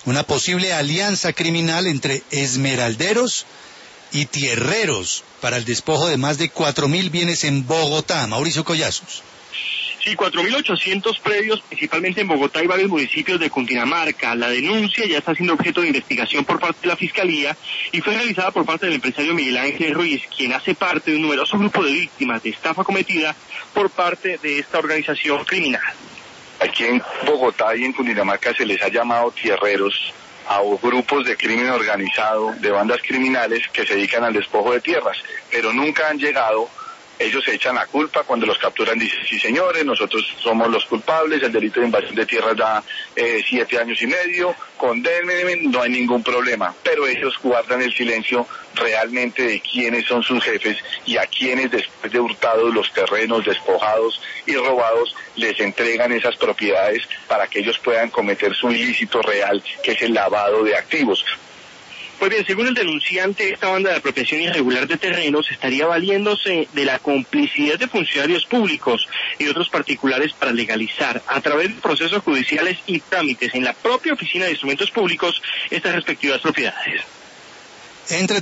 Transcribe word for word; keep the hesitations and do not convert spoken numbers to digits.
una posible alianza criminal entre esmeralderos y tierreros para el despojo de más de cuatro mil bienes en Bogotá. Mauricio Collazos. Sí, cuatro mil ochocientos predios, principalmente en Bogotá y varios municipios de Cundinamarca. La denuncia ya está siendo objeto de investigación por parte de la Fiscalía y fue realizada por parte del empresario Miguel Ángel Ruiz, quien hace parte de un numeroso grupo de víctimas de estafa cometida por parte de esta organización criminal. Aquí en Bogotá y en Cundinamarca se les ha llamado tierreros a grupos de crimen organizado, de bandas criminales que se dedican al despojo de tierras, pero nunca han llegado. Ellos se echan la culpa cuando los capturan, dicen, sí señores, nosotros somos los culpables, el delito de invasión de tierras da eh, siete años y medio, condénenme, no hay ningún problema, pero ellos guardan el silencio realmente de quiénes son sus jefes y a quienes después de hurtados los terrenos, despojados y robados, les entregan esas propiedades para que ellos puedan cometer su ilícito real, que es el lavado de activos. Pues bien, según el denunciante, esta banda de apropiación irregular de terrenos estaría valiéndose de la complicidad de funcionarios públicos y otros particulares para legalizar, a través de procesos judiciales y trámites en la propia Oficina de Instrumentos Públicos, estas respectivas propiedades. Entre